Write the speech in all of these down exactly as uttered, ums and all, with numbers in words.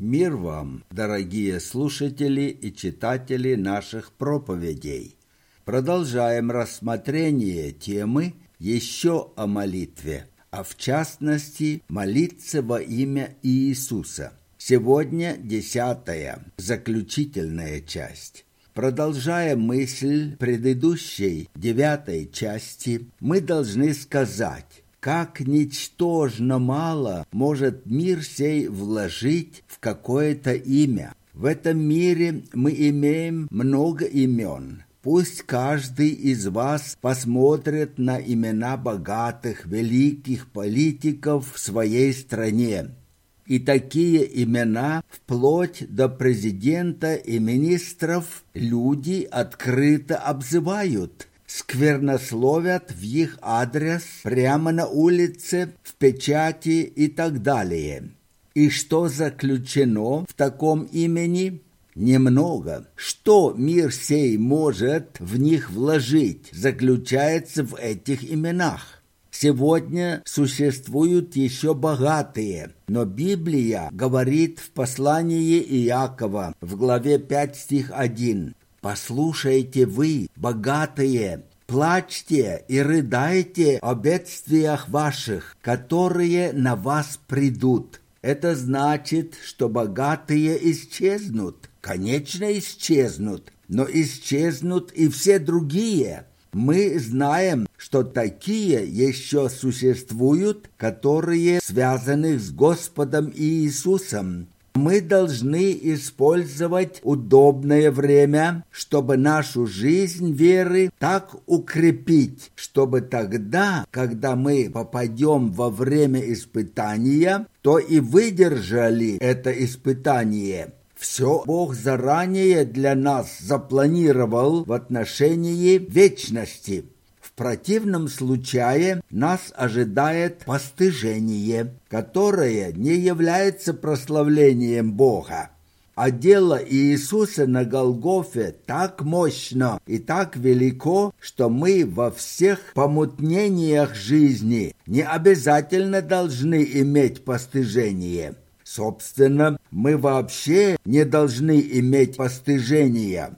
Мир вам, дорогие слушатели и читатели наших проповедей. Продолжаем рассмотрение темы еще о молитве, а в частности молиться во имя Иисуса. Сегодня десятая, заключительная часть. Продолжая мысль предыдущей, девятой части, мы должны сказать, как ничтожно мало может мир сей вложить в какое-то имя. В этом мире мы имеем много имен. Пусть каждый из вас посмотрит на имена богатых, великих политиков в своей стране. И такие имена, вплоть до президента и министров, люди открыто обзывают, сквернословят в их адрес прямо на улице, в печати и так далее. И что заключено в таком имени? Немного. Что мир сей может в них вложить, заключается в этих именах. Сегодня существуют еще богатые, но Библия говорит в послании Иакова в главе пять стих один: «Послушайте вы, богатые, плачьте и рыдайте о бедствиях ваших, которые на вас придут». Это значит, что богатые исчезнут, конечно, исчезнут, но исчезнут и все другие. Мы знаем, что такие еще существуют, которые связаны с Господом Иисусом. Мы должны использовать удобное время, чтобы нашу жизнь веры так укрепить, чтобы тогда, когда мы попадем во время испытания, то и выдержали это испытание. Все Бог заранее для нас запланировал в отношении вечности. В противном случае нас ожидает постыжение, которое не является прославлением Бога. А дело Иисуса на Голгофе так мощно и так велико, что мы во всех помутнениях жизни не обязательно должны иметь постыжение. Собственно, мы вообще не должны иметь постыжения.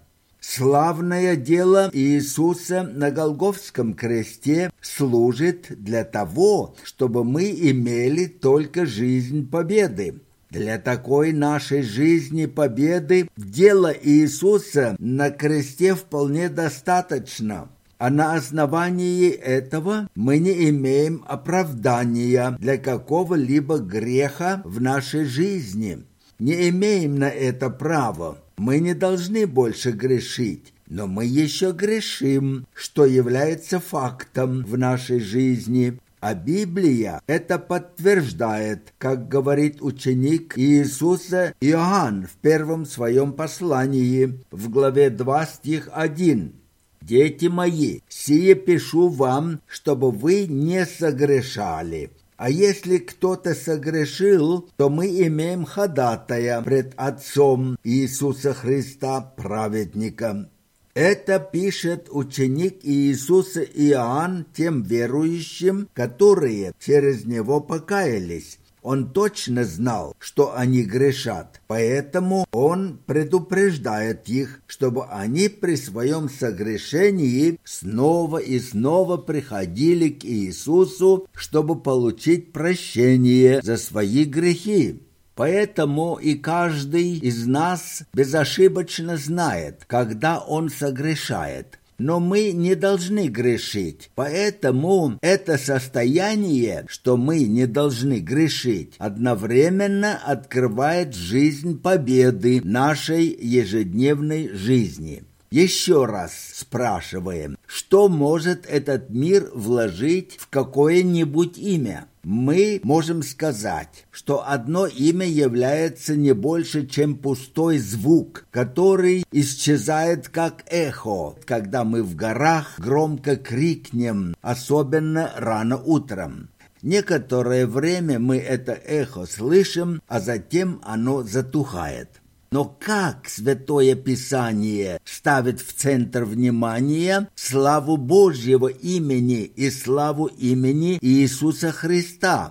Славное дело Иисуса на Голгофском кресте служит для того, чтобы мы имели только жизнь победы. Для такой нашей жизни победы дело Иисуса на кресте вполне достаточно. А на основании этого мы не имеем оправдания для какого-либо греха в нашей жизни. Не имеем на это права. Мы не должны больше грешить, но мы еще грешим, что является фактом в нашей жизни. А Библия это подтверждает, как говорит ученик Иисуса Иоанн в первом своем послании, в главе два стих один. «Дети мои, сие пишу вам, чтобы вы не согрешали. А если кто-то согрешил, то мы имеем ходатая пред Отцом Иисуса Христа, праведника». Это пишет ученик Иисуса Иоанн тем верующим, которые через него покаялись. Он точно знал, что они грешат, поэтому он предупреждает их, чтобы они при своем согрешении снова и снова приходили к Иисусу, чтобы получить прощение за свои грехи. Поэтому и каждый из нас безошибочно знает, когда он согрешает. Но мы не должны грешить. Поэтому это состояние, что мы не должны грешить, одновременно открывает жизнь победы нашей ежедневной жизни. Еще раз спрашиваем, что может этот мир вложить в какое-нибудь имя? Мы можем сказать, что одно имя является не больше, чем пустой звук, который исчезает как эхо, когда мы в горах громко крикнем, особенно рано утром. Некоторое время мы это эхо слышим, а затем оно затухает. Но как Святое Писание ставит в центр внимания славу Божьего имени и славу имени Иисуса Христа?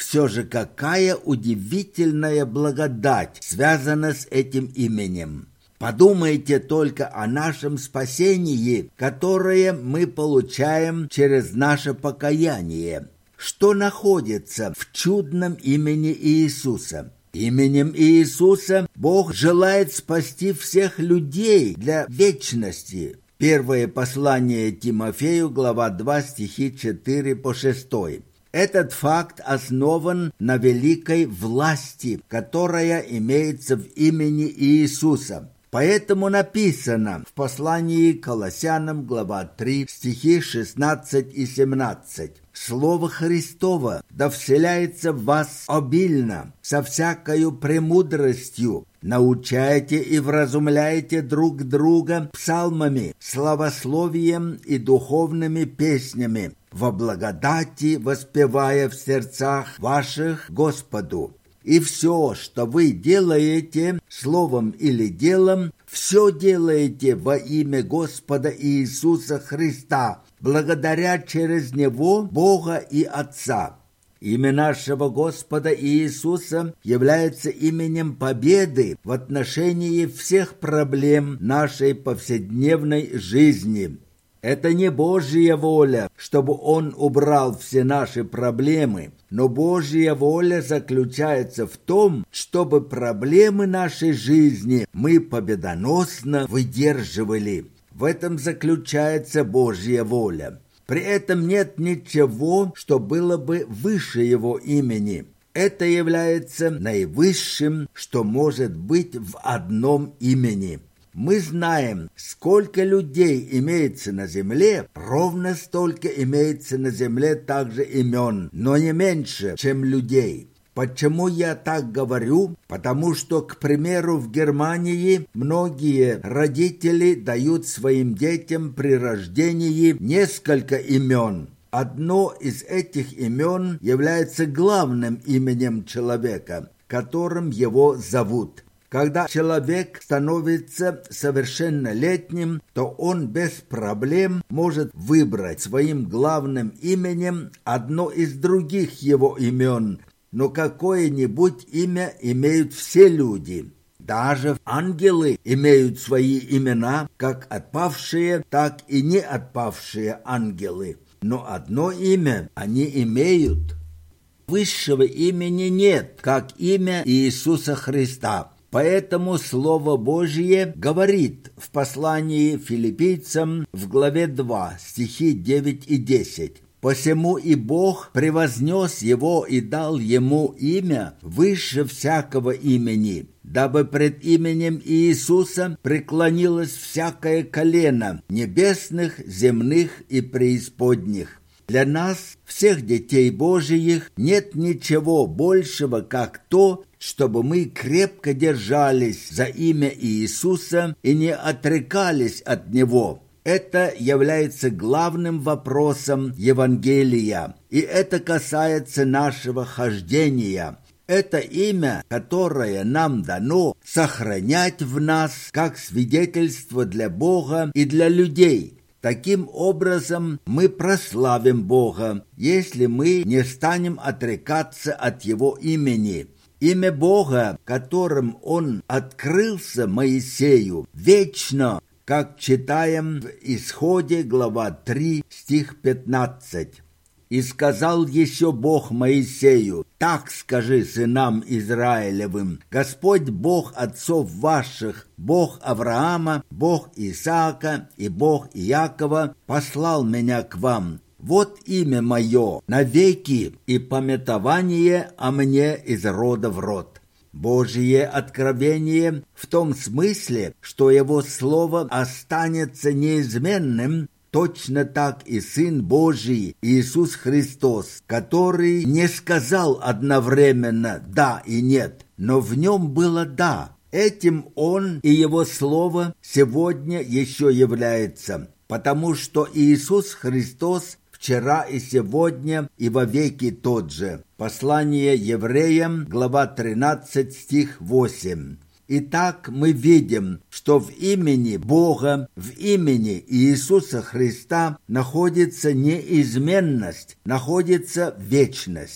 Все же какая удивительная благодать связана с этим именем. Подумайте только о нашем спасении, которое мы получаем через наше покаяние. Что находится в чудном имени Иисуса? Именем Иисуса Бог желает спасти всех людей для вечности. Первое послание Тимофею, глава два, стихи четыре по шесть. Этот факт основан на великой власти, которая имеется в имени Иисуса. Поэтому написано в послании к Колоссянам, глава три, стихи шестнадцать и семнадцать. «Слово Христово да вселяется в вас обильно, со всякою премудростью, научайте и вразумляйте друг друга псалмами, славословием и духовными песнями, во благодати воспевая в сердцах ваших Господу. И все, что вы делаете, словом или делом, все делаете во имя Господа Иисуса Христа, благодаря через Него Бога и Отца». Имя нашего Господа Иисуса является именем победы в отношении всех проблем нашей повседневной жизни. Это не Божья воля, чтобы Он убрал все наши проблемы, но Божья воля заключается в том, чтобы проблемы нашей жизни мы победоносно выдерживали. В этом заключается Божья воля. При этом нет ничего, что было бы выше Его имени. Это является наивысшим, что может быть в одном имени. Мы знаем, сколько людей имеется на земле, ровно столько имеется на земле также имен, но не меньше, чем людей. Почему я так говорю? Потому что, к примеру, в Германии многие родители дают своим детям при рождении несколько имен. Одно из этих имен является главным именем человека, которым его зовут. Когда человек становится совершеннолетним, то он без проблем может выбрать своим главным именем одно из других его имен, но какое-нибудь имя имеют все люди. Даже ангелы имеют свои имена, как отпавшие, так и не отпавшие ангелы. Но одно имя они имеют. Высшего имени нет, как имя Иисуса Христа. Поэтому Слово Божие говорит в послании Филиппийцам в главе два, стихи девять и десять. «Посему и Бог превознес его и дал ему имя выше всякого имени, дабы пред именем Иисуса преклонилось всякое колено небесных, земных и преисподних». Для нас, всех детей Божиих, нет ничего большего, как то, чтобы мы крепко держались за имя Иисуса и не отрекались от Него. Это является главным вопросом Евангелия, и это касается нашего хождения. Это имя, которое нам дано сохранять в нас как свидетельство для Бога и для людей. Таким образом, мы прославим Бога, если мы не станем отрекаться от Его имени. Имя Бога, которым Он открылся Моисею, вечно, как читаем в Исходе, глава три, стих пятнадцать. «И сказал еще Бог Моисею: так скажи сынам Израилевым: Господь Бог отцов ваших, Бог Авраама, Бог Исаака и Бог Иакова послал меня к вам. Вот имя мое навеки и памятование о мне из рода в род». Божие откровение в том смысле, что Его Слово останется неизменным, точно так и Сын Божий Иисус Христос, который не сказал одновременно «да» и «нет», но в Нем было «да». Этим Он и Его Слово сегодня еще является, потому что Иисус Христос вчера и сегодня и вовеки тот же. Послание евреям, глава тринадцать, стих восемь. Итак, мы видим, что в имени Бога, в имени Иисуса Христа находится неизменность, находится вечность.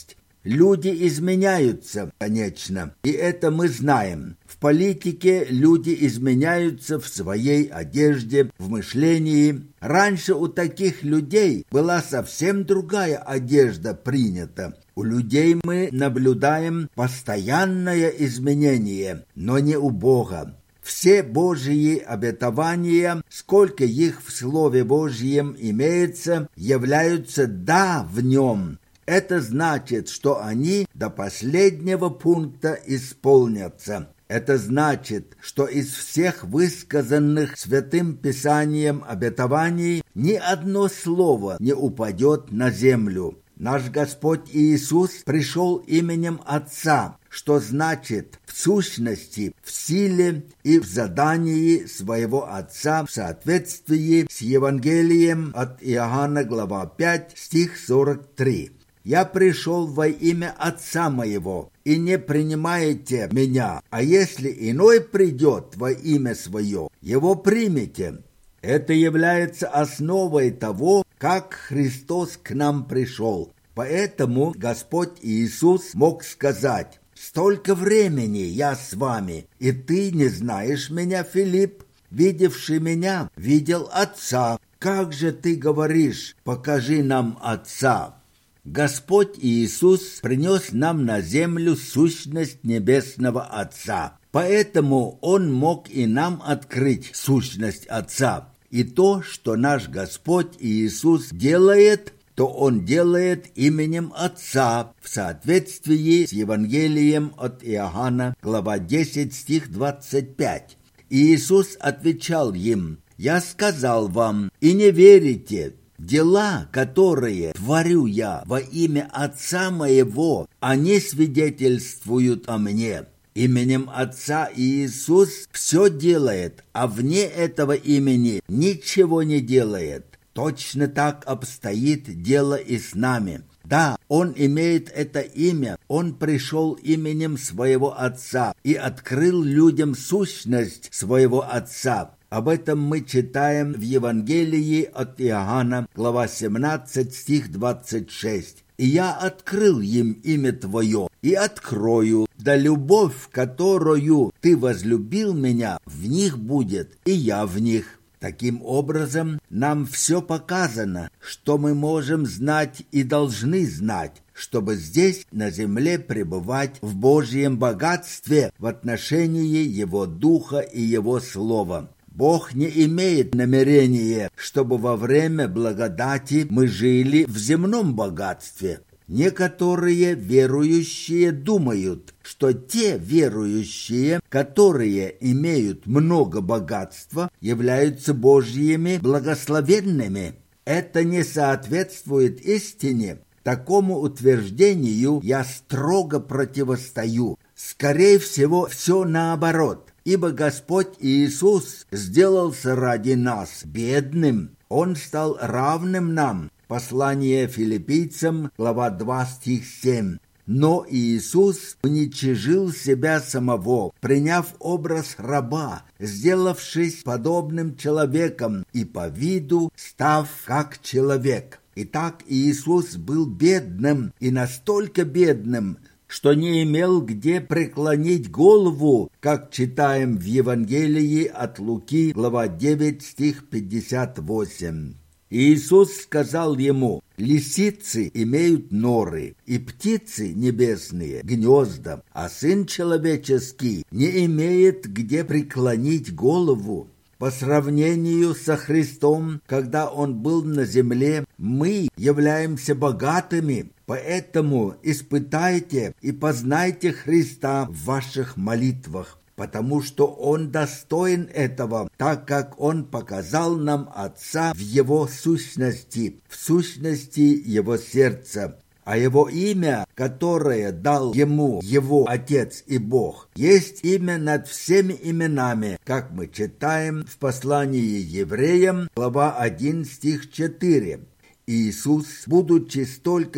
Люди изменяются, конечно, и это мы знаем. В политике люди изменяются в своей одежде, в мышлении. Раньше у таких людей была совсем другая одежда принята. У людей мы наблюдаем постоянное изменение, но не у Бога. Все Божьи обетования, сколько их в Слове Божьем имеется, являются «да» в нем. Это значит, что они до последнего пункта исполнятся. Это значит, что из всех высказанных Святым Писанием обетований ни одно слово не упадет на землю. Наш Господь Иисус пришел именем Отца, что значит в сущности, в силе и в задании своего Отца в соответствии с Евангелием от Иоанна, глава пять, стих сорок три. «Я пришел во имя Отца моего, и не принимаете меня, а если иной придет во имя свое, его примете». Это является основой того, как Христос к нам пришел. Поэтому Господь Иисус мог сказать: «Столько времени я с вами, и ты не знаешь меня, Филипп? Видевший меня, видел Отца. Как же ты говоришь: покажи нам Отца?» Господь Иисус принес нам на землю сущность Небесного Отца. Поэтому Он мог и нам открыть сущность Отца. И то, что наш Господь Иисус делает, то Он делает именем Отца в соответствии с Евангелием от Иоанна, глава десять, стих двадцать пять. Иисус отвечал им: «Я сказал вам, и не верите. Дела, которые творю я во имя Отца моего, они свидетельствуют о мне». Именем Отца Иисус все делает, а вне этого имени ничего не делает. Точно так обстоит дело и с нами. Да, Он имеет это имя, Он пришел именем своего Отца и открыл людям сущность своего Отца. Об этом мы читаем в Евангелии от Иоанна, глава семнадцать, стих двадцать шесть. «И я открыл им имя Твое, и открою, да любовь, которую Ты возлюбил меня, в них будет, и я в них». Таким образом, нам все показано, что мы можем знать и должны знать, чтобы здесь, на земле, пребывать в Божьем богатстве в отношении Его Духа и Его Слова. Бог не имеет намерения, чтобы во время благодати мы жили в земном богатстве. Некоторые верующие думают, что те верующие, которые имеют много богатства, являются Божьими благословенными. Это не соответствует истине. Такому утверждению я строго противостою. Скорее всего, все наоборот. Ибо Господь Иисус сделался ради нас бедным. Он стал равным нам. Послание Филиппийцам, глава два, стих семь. Но Иисус уничижил себя самого, приняв образ раба, сделавшись подобным человеком и по виду став как человек. Итак, Иисус был бедным и настолько бедным, что не имел где преклонить голову, как читаем в Евангелии от Луки, глава девять, стих пятьдесят восемь. Иисус сказал ему: «Лисицы имеют норы, и птицы небесные гнезда, а Сын Человеческий не имеет где преклонить голову». По сравнению со Христом, когда Он был на земле, мы являемся богатыми, поэтому испытайте и познайте Христа в ваших молитвах, потому что Он достоин этого, так как Он показал нам Отца в Его сущности, в сущности Его сердца. А Его имя, которое дал Ему Его Отец и Бог, есть имя над всеми именами, как мы читаем в послании Евреям, глава один, стих четыре. Иисус, будучи столько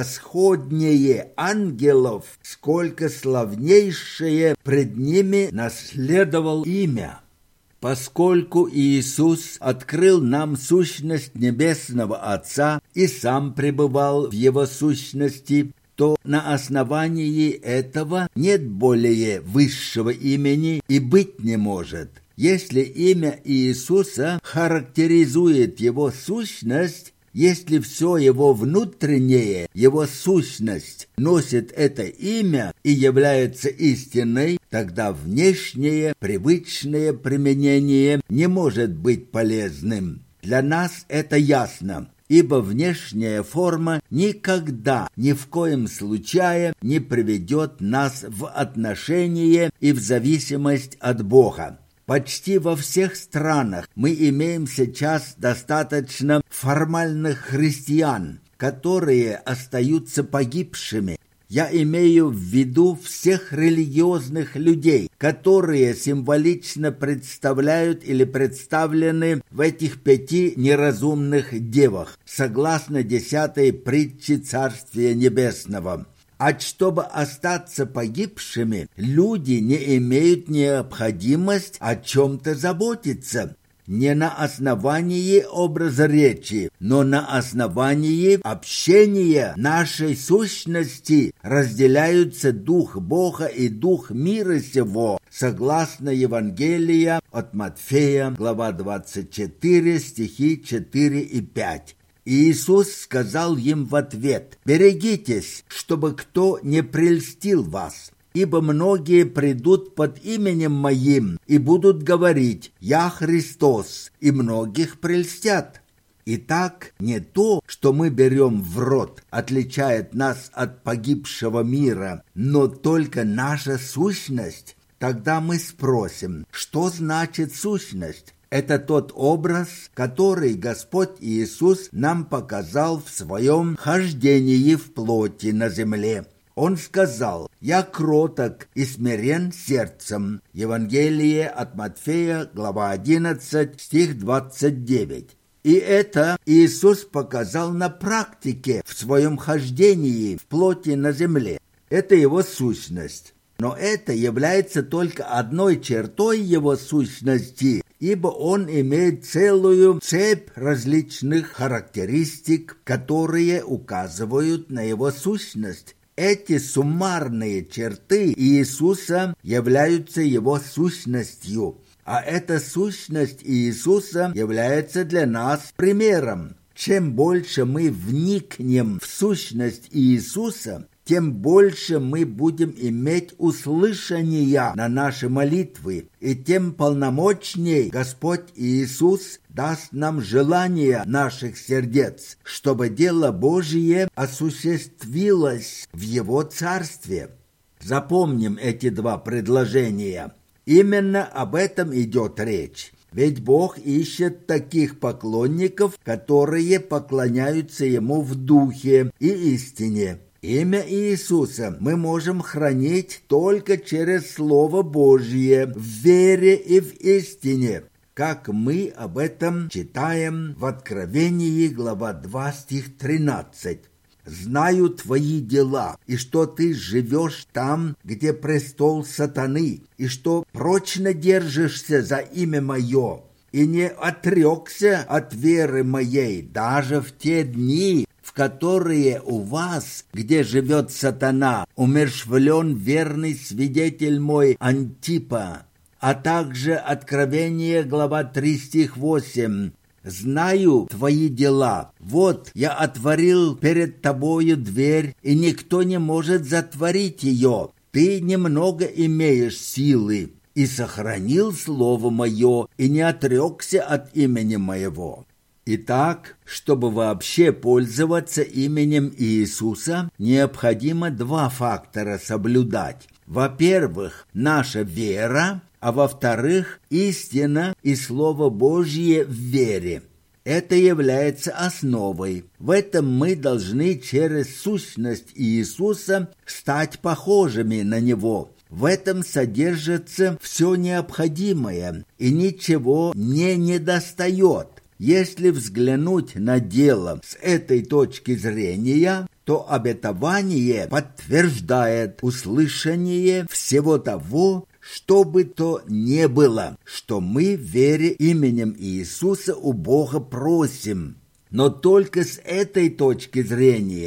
превосходнее ангелов, сколько славнейшее пред ними, наследовал имя. Поскольку Иисус открыл нам сущность Небесного Отца и сам пребывал в Его сущности, что на основании этого нет более высшего имени и быть не может. Если имя Иисуса характеризует его сущность, если все его внутреннее, его сущность носит это имя и является истиной, тогда внешнее, привычное применение не может быть полезным. Для нас это ясно, ибо внешняя форма никогда, ни в коем случае не приведет нас в отношение и в зависимость от Бога. Почти во всех странах мы имеем сейчас достаточно формальных христиан, которые остаются погибшими. Я имею в виду всех религиозных людей, которые символично представляют или представлены в этих пяти неразумных девах, согласно десятой притче Царствия Небесного. А чтобы остаться погибшими, люди не имеют необходимость о чем-то заботиться. Не на основании образа речи, но на основании общения нашей сущности разделяются дух Бога и дух мира сего, согласно Евангелия от Матфея, глава двадцать четыре, стихи четыре и пять. Иисус сказал им в ответ: «Берегитесь, чтобы кто не прельстил вас, ибо многие придут под именем Моим и будут говорить: Я Христос, и многих прельстят». Итак, не то, что мы берем в рот, отличает нас от погибшего мира, но только наша сущность. Тогда мы спросим, что значит сущность? Это тот образ, который Господь Иисус нам показал в своем хождении в плоти на земле. Он сказал: «Я кроток и смирен сердцем». Евангелие от Матфея, глава одиннадцать, стих двадцать девять. И это Иисус показал на практике в своем хождении в плоти на земле. Это его сущность. Но это является только одной чертой его сущности, ибо он имеет целую цепь различных характеристик, которые указывают на его сущность. Эти суммарные черты Иисуса являются его сущностью, а эта сущность Иисуса является для нас примером. Чем больше мы вникнем в сущность Иисуса, тем больше мы будем иметь услышания на наши молитвы, и тем полномочней Господь Иисус даст нам желание наших сердец, чтобы дело Божие осуществилось в Его Царстве. Запомним эти два предложения. Именно об этом идет речь. Ведь Бог ищет таких поклонников, которые поклоняются Ему в духе и истине. Имя Иисуса мы можем хранить только через Слово Божье, в вере и в истине, как мы об этом читаем в Откровении, глава два, стих тринадцать. «Знаю твои дела, и что ты живешь там, где престол сатаны, и что прочно держишься за имя мое, и не отрекся от веры моей даже в те дни, в которые у вас, где живет сатана, умерщвлен верный свидетель мой Антипа». А также Откровение, глава три, стих восемь. «Знаю твои дела. Вот я отворил перед тобою дверь, и никто не может затворить ее. Ты немного имеешь силы, и сохранил слово мое, и не отрекся от имени моего». Итак, чтобы вообще пользоваться именем Иисуса, необходимо два фактора соблюдать. Во-первых, наша вера, а во-вторых, истина и Слово Божье в вере. Это является основой. В этом мы должны через сущность Иисуса стать похожими на Него. В этом содержится все необходимое, и ничего не недостает. Если взглянуть на дело с этой точки зрения, то обетование подтверждает услышание всего того, что бы то ни было, что мы в вере именем Иисуса у Бога просим. Но только с этой точки зрения,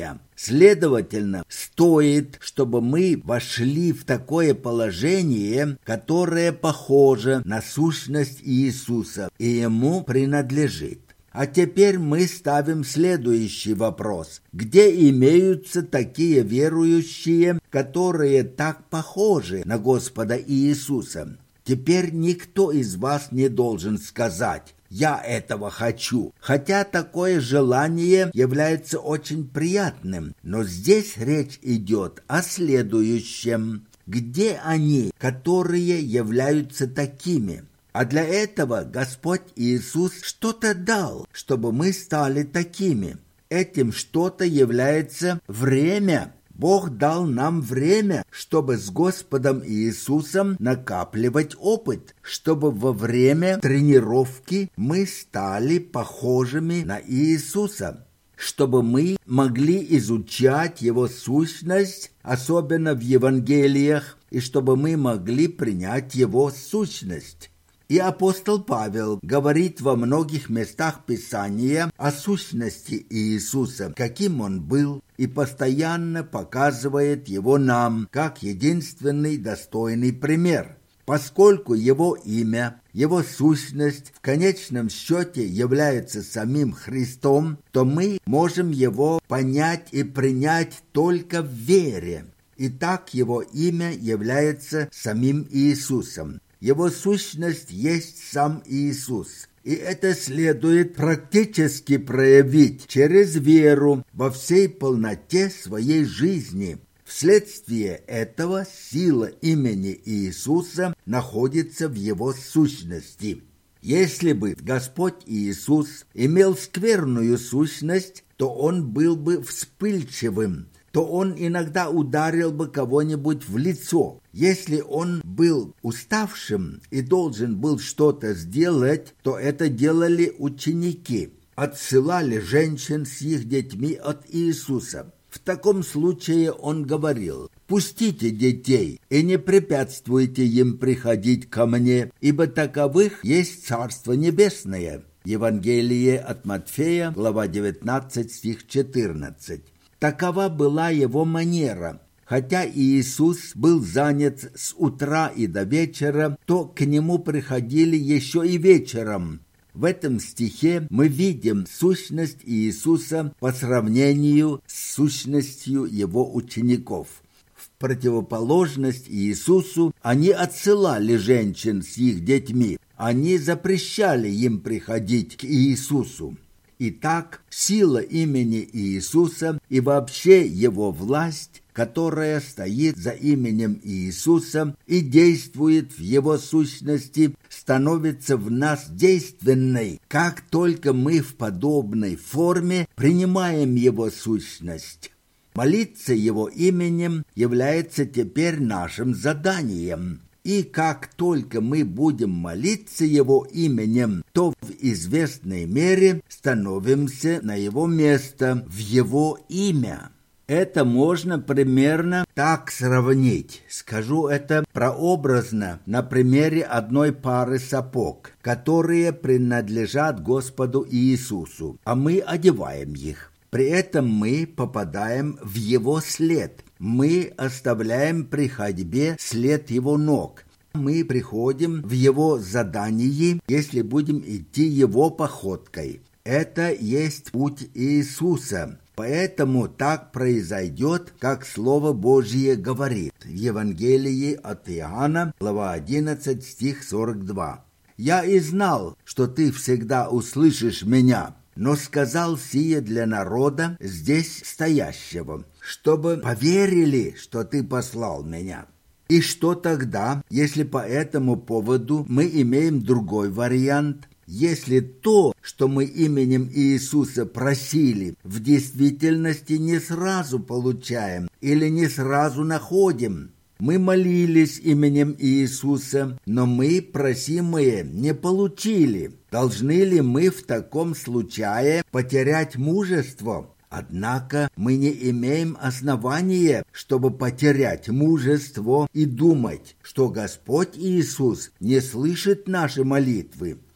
Следовательно, стоит, чтобы мы вошли в такое положение, которое похоже на сущность Иисуса и Ему принадлежит. А теперь мы ставим следующий вопрос. Где имеются такие верующие, которые так похожи на Господа Иисуса? Теперь никто из вас не должен сказать: «Я этого хочу», хотя такое желание является очень приятным. Но здесь речь идет о следующем. Где они, которые являются такими? А для этого Господь Иисус что-то дал, чтобы мы стали такими. Этим что-то является время. Бог дал нам время, чтобы с Господом Иисусом накапливать опыт, чтобы во время тренировки мы стали похожими на Иисуса, чтобы мы могли изучать Его сущность, особенно в Евангелиях, и чтобы мы могли принять Его сущность. И апостол Павел говорит во многих местах Писания о сущности Иисуса, каким Он был, и постоянно показывает Его нам как единственный достойный пример. Поскольку Его имя, Его сущность в конечном счете является самим Христом, то мы можем Его понять и принять только в вере. Итак, Его имя является самим Иисусом. Его сущность есть сам Иисус. И это следует практически проявить через веру во всей полноте своей жизни. Вследствие этого сила имени Иисуса находится в Его сущности. Если бы Господь Иисус имел скверную сущность, то Он был бы вспыльчивым, то Он иногда ударил бы кого-нибудь в лицо. Если Он был уставшим и должен был что-то сделать, то это делали ученики, отсылали женщин с их детьми от Иисуса. В таком случае Он говорил: «Пустите детей и не препятствуйте им приходить ко мне, ибо таковых есть Царство Небесное». Евангелие от Матфея, глава девятнадцать, стих четырнадцать. Такова была Его манера. Хотя Иисус был занят с утра и до вечера, то к Нему приходили еще и вечером. В этом стихе мы видим сущность Иисуса по сравнению с сущностью Его учеников. В противоположность Иисусу они отсылали женщин с их детьми. Они запрещали им приходить к Иисусу. Итак, сила имени Иисуса и вообще Его власть, которая стоит за именем Иисуса и действует в Его сущности, становится в нас действенной, как только мы в подобной форме принимаем Его сущность. Молиться Его именем является теперь нашим заданием. И как только мы будем молиться Его именем, то в известной мере становимся на Его место, в Его имя. Это можно примерно так сравнить. Скажу это прообразно на примере одной пары сапог, которые принадлежат Господу Иисусу, а мы одеваем их. При этом мы попадаем в Его след. Мы оставляем при ходьбе след Его ног. Мы приходим в Его задании, если будем идти Его походкой. Это есть путь Иисуса. Поэтому так произойдет, как Слово Божье говорит в Евангелии от Иоанна, глава одиннадцать, стих сорок два. «Я и знал, что ты всегда услышишь меня, но сказал сие для народа здесь стоящего, чтобы поверили, что ты послал меня». И что тогда, если по этому поводу мы имеем другой вариант? Если то, что мы именем Иисуса просили, в действительности не сразу получаем или не сразу находим. Мы молились именем Иисуса, но мы просимое не получили. Должны ли мы в таком случае потерять мужество? Однако мы не имеем основания, чтобы потерять мужество и думать, что Господь Иисус не слышит наши молитвы.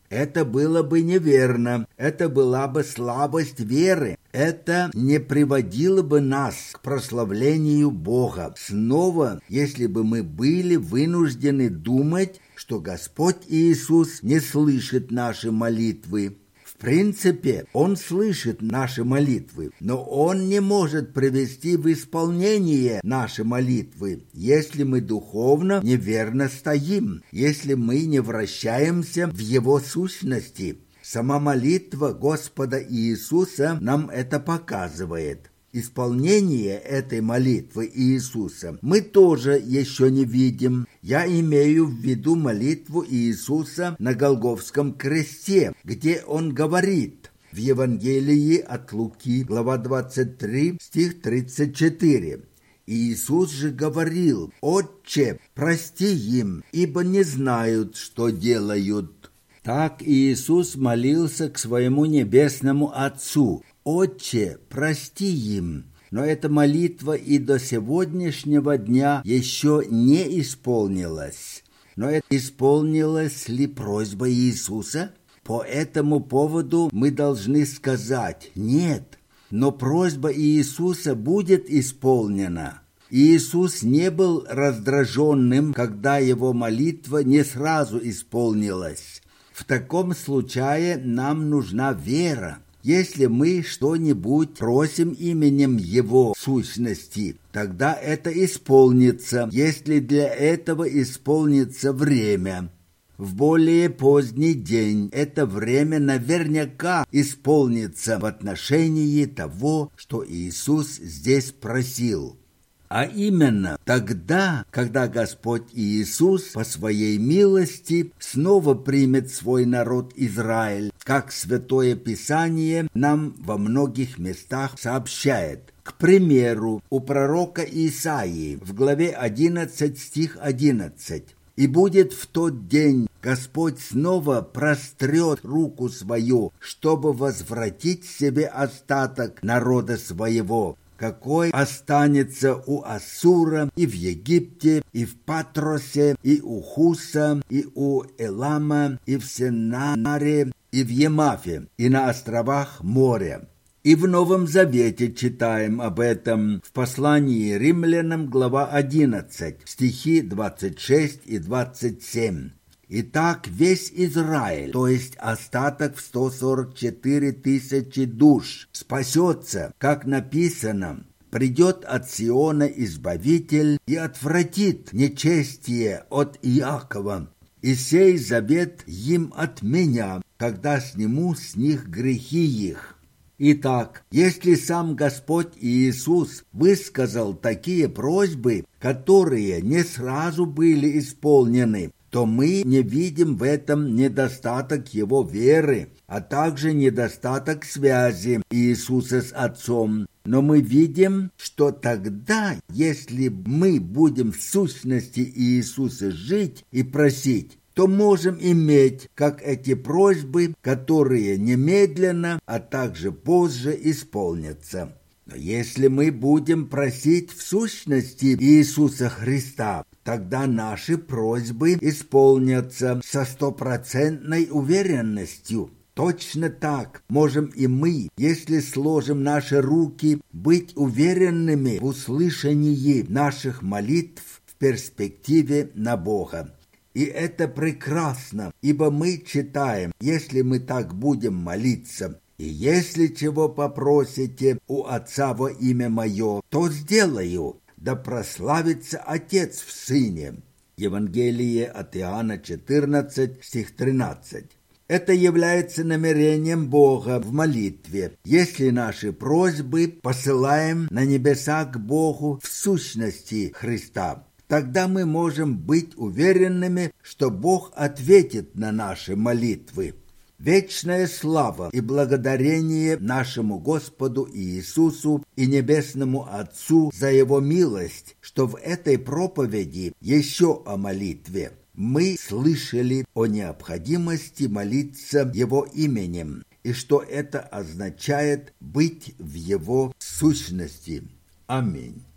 Это было бы неверно, это была бы слабость веры, это не приводило бы нас к прославлению Бога. Снова, если бы мы были вынуждены думать, что Господь Иисус не слышит наши молитвы. В принципе, Он слышит наши молитвы, но Он не может привести в исполнение наши молитвы, если мы духовно неверно стоим, если мы не вращаемся в Его сущности. Сама молитва Господа Иисуса нам это показывает. Исполнение этой молитвы Иисуса мы тоже еще не видим. Я имею в виду молитву Иисуса на Голгофском кресте, где Он говорит в Евангелии от Луки, глава двадцать три, стих тридцать четыре. Иисус же говорил: «Отче, прости им, ибо не знают, что делают». Так Иисус молился к своему небесному Отцу: «Отче, прости им». Но эта молитва и до сегодняшнего дня еще не исполнилась. Но это исполнилась ли просьба Иисуса? По этому поводу мы должны сказать: нет. Но просьба Иисуса будет исполнена. Иисус не был раздраженным, когда его молитва не сразу исполнилась. В таком случае нам нужна вера. Если мы что-нибудь просим именем Его сущности, тогда это исполнится, если для этого исполнится время. В более поздний день это время наверняка исполнится в отношении того, что Иисус здесь просил. А именно тогда, когда Господь Иисус по своей милости снова примет свой народ Израиль, как Святое Писание нам во многих местах сообщает. К примеру, у пророка Исаии в главе одиннадцать, стих одиннадцать. «И будет в тот день Господь снова прострет руку свою, чтобы возвратить себе остаток народа своего, какой останется у Ассура и в Египте, и в Патросе, и у Хуса, и у Элама, и в Сенаре, и в Емафе, и на островах моря». И в Новом Завете читаем об этом в послании Римлянам, глава одиннадцать, стихи двадцать шесть и двадцать семь. «Итак, весь Израиль, то есть остаток в сто сорок четыре тысячи душ, спасется, как написано: придет от Сиона Избавитель и отвратит нечестие от Иакова, и сей завет им от меня, когда сниму с них грехи их». Итак, если сам Господь Иисус высказал такие просьбы, которые не сразу были исполнены, то мы не видим в этом недостаток Его веры, а также недостаток связи Иисуса с Отцом. Но мы видим, что тогда, если мы будем в сущности Иисуса жить и просить, то можем иметь как эти просьбы, которые немедленно, а также позже исполнятся. Но если мы будем просить в сущности Иисуса Христа, тогда наши просьбы исполнятся со стопроцентной уверенностью. Точно так можем и мы, если сложим наши руки, быть уверенными в услышании наших молитв в перспективе на Бога. И это прекрасно, ибо мы читаем: если мы так будем молиться, и если чего попросите у Отца во имя Мое, то сделаю, да прославится Отец в Сыне. Евангелие от Иоанна четырнадцать, стих тринадцать. Это является намерением Бога в молитве, если наши просьбы посылаем на небеса к Богу в сущности Христа. Тогда мы можем быть уверенными, что Бог ответит на наши молитвы. Вечная слава и благодарение нашему Господу Иисусу и Небесному Отцу за Его милость, что в этой проповеди еще о молитве мы слышали о необходимости молиться Его именем, и что это означает быть в Его сущности. Аминь.